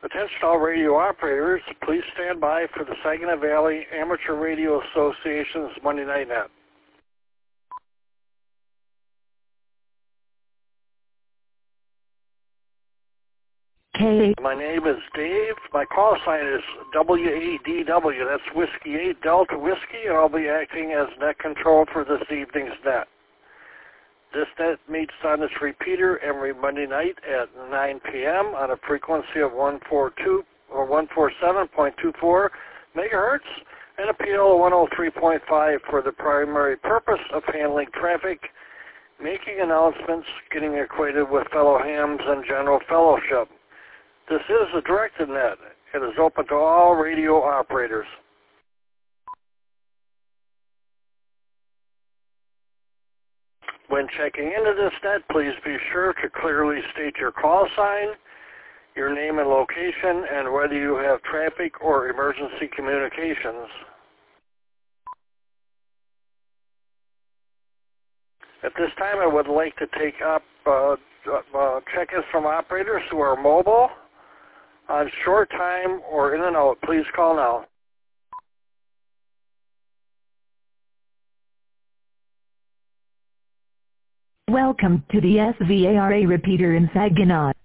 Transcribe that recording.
Attention all radio operators, please stand by for the Saginaw Valley Amateur Radio Association's Monday Night Net. My name is Dave. My call sign is WADW. That's Whiskey 8 Delta Whiskey, and I'll be acting as net control for this evening's net. This net meets on this repeater every Monday night at 9 p.m. on a frequency of 142 or 147.24 megahertz and a PL 103.5 for the primary purpose of handling traffic, making announcements, getting acquainted with fellow hams, and general fellowship. This is a directed net. It is open to all radio operators. When checking into this net, please be sure to clearly state your call sign, your name and location, and whether you have traffic or emergency communications. At this time, I would like to take up check-ins from operators who are mobile, on short time, or in and out. Please call now. Welcome to the SVARA repeater in Saginaw.